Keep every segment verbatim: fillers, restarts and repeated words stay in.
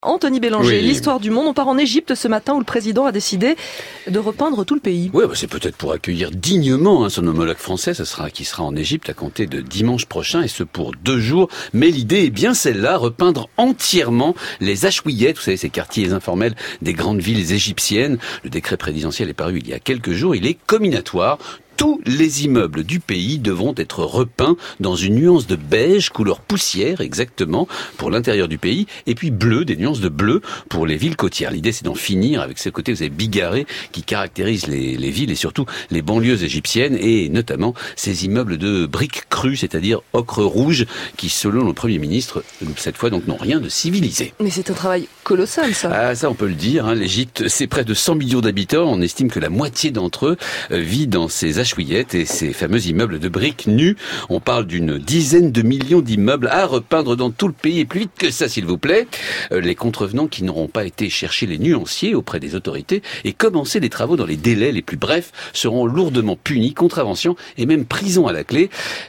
Anthony Bélanger, oui. l'histoire du monde. On part en Égypte ce matin où le président a décidé de repeindre tout le pays. Oui, bah c'est peut-être pour accueillir dignement hein, son homologue français, ce sera qui sera en Égypte à compter de dimanche prochain, et ce pour deux jours. Mais l'idée est bien celle-là, repeindre entièrement les Hachouillettes, vous savez, ces quartiers informels des grandes villes égyptiennes. Le décret présidentiel est paru il y a quelques jours, il est comminatoire. Tous les immeubles du pays devront être repeints dans une nuance de beige, couleur poussière exactement, pour l'intérieur du pays, et puis bleu, des nuances de bleu pour les villes côtières. L'idée, c'est d'en finir avec ce côté, vous savez, bigarré qui caractérise les, les villes et surtout les banlieues égyptiennes, et notamment ces immeubles de briques crues, c'est-à-dire ocre rouge, qui, selon le Premier ministre, cette fois donc n'ont rien de civilisé. Mais c'est un travail colossal, ça. Ah, ça, on peut le dire. Hein. L'Égypte, c'est près de cent millions d'habitants. On estime que la moitié d'entre eux euh, vit dans ces Hachouillettes et ces fameux immeubles de briques nues. On parle d'une dizaine de millions d'immeubles à repeindre dans tout le pays, et plus vite que ça, s'il vous plaît. Euh, les contrevenants qui n'auront pas été chercher les nuanciers auprès des autorités et commencer les travaux dans les délais les plus brefs seront lourdement punis, contravention et même prison à la clé.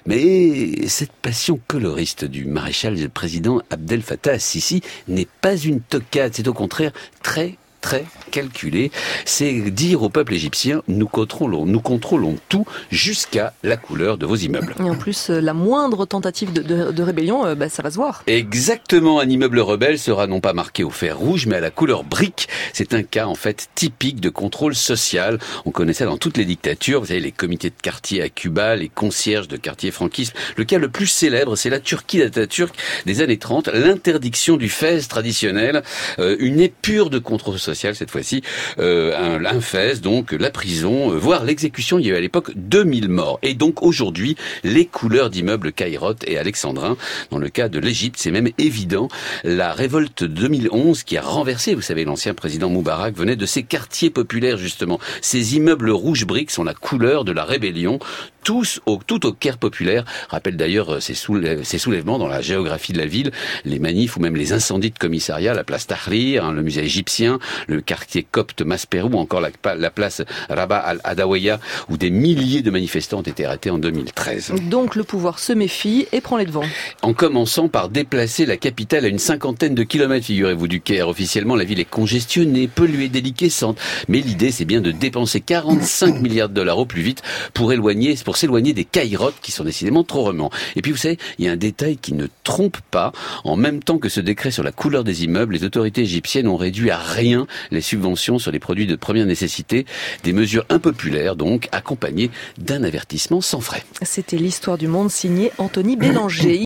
Mais cette passion coloriste du maréchal du président Abdel Fattah al-Sisi n'est pas une toquade, c'est au contraire très très calculé. C'est dire au peuple égyptien, nous contrôlons, nous contrôlons tout jusqu'à la couleur de vos immeubles. Et en plus, la moindre tentative de, de, de rébellion, euh, bah, ça va se voir. Exactement, un immeuble rebelle sera non pas marqué au fer rouge, mais à la couleur brique. C'est un cas en fait typique de contrôle social. On connaît ça dans toutes les dictatures. Vous savez, les comités de quartier à Cuba, les concierges de quartier franquisme. Le cas le plus célèbre, c'est la Turquie d'Atatürk des années trente, l'interdiction du fez traditionnel, euh, une épure de contrôle social. Cette fois-ci, euh, un, un fez, donc la prison, euh, voire l'exécution. Il y a eu à l'époque deux mille morts. Et donc aujourd'hui, les couleurs d'immeubles caïrotes et alexandrins. Dans le cas de l'Égypte, c'est même évident. La révolte de deux mille onze qui a renversé, vous savez, l'ancien président Moubarak, venait de ces quartiers populaires justement. Ces immeubles rouges briques sont la couleur de la rébellion. Tous au, tout au Caire populaire rappelle d'ailleurs ces, soulèv- ces soulèvements dans la géographie de la ville, les manifs ou même les incendies de commissariat, la place Tahrir, hein, le musée égyptien, le quartier copte Maspero ou encore la, la place Rabat al-Adawiya où des milliers de manifestants ont été arrêtés en deux mille treize. Donc le pouvoir se méfie et prend les devants. En commençant par déplacer la capitale à une cinquantaine de kilomètres, figurez-vous, du Caire. Officiellement, la ville est congestionnée, polluée, déliquescente. Mais l'idée, c'est bien de dépenser quarante-cinq milliards de dollars au plus vite pour éloigner, pour s'éloigner des caïrotes qui sont décidément trop remants. Et puis, vous savez, il y a un détail qui ne trompe pas. En même temps que ce décret sur la couleur des immeubles, les autorités égyptiennes ont réduit à rien les subventions sur les produits de première nécessité. Des mesures impopulaires, donc, accompagnées d'un avertissement sans frais. C'était l'histoire du monde, signé Anthony Bélanger.